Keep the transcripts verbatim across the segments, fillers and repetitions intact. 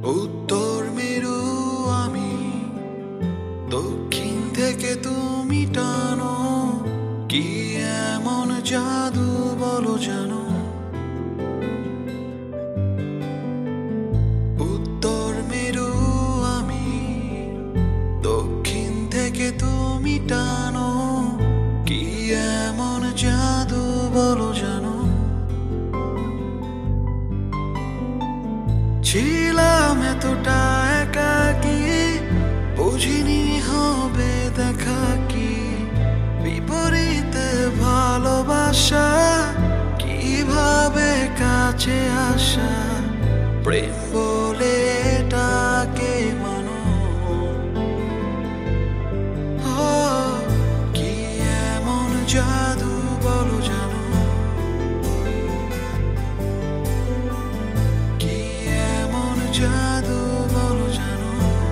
উত্তর মেরু আমি, দক্ষিণ থেকে তুমি টানো। কি এমন জাদু বলো জানো? উত্তর মেরু আমি, দক্ষিণ থেকে তুমি টানো। কি এমন জাদু বলো জানো? ছিলাম এতটা একাকী, বুঝিনি হবে দেখা কি। বিপরীতে ভালোবাসা, কিভাবে কাছে আসা। প্রেম বলে এটাকে মানো। ও কি এমন জাদু বলো জানো? কি এমন জাদু বলো জানো?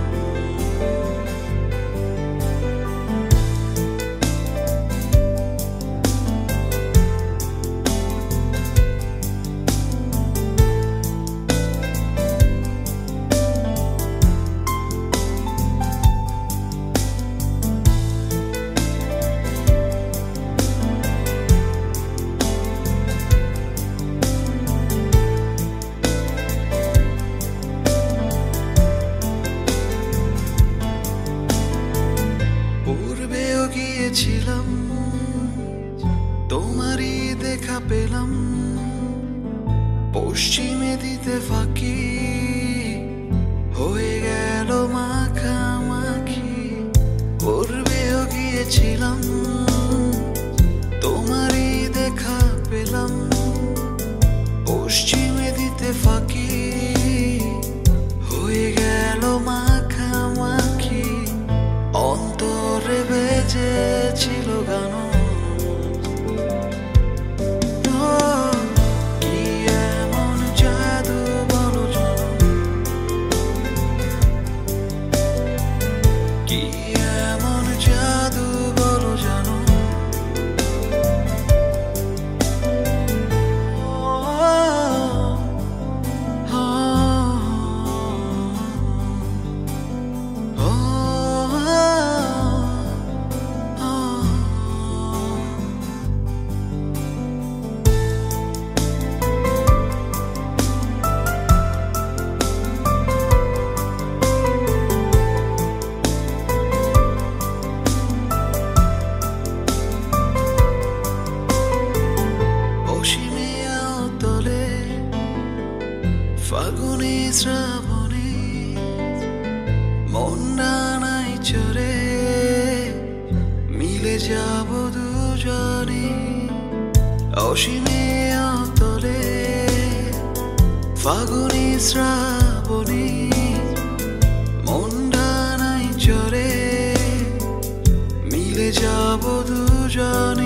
পূর্বেও গিয়েছিলাম, তোমারই দেখা পেলাম। পশ্চিমে দিতে ফাঁকি, হয়ে গেল মাখামাখি। পূর্বেও গিয়েছিলাম, তোমারই দেখা পেলাম। পশ্চিমে দিতে ফাঁকি, হয়ে গেল মাখামাখি। অন্তরে বেজেছিল গান। কি এমন জাদু বলো জানো? কি এমন জাদু বলো জানো? ফাগুনে শ্রাবণে মন ডানায় চড়ে, মিলে যাব দুজনে। অসীমে অতলে ফাগুনে শ্রাবণে মন ডানায় চড়ে, মিলে যাব দুজনে।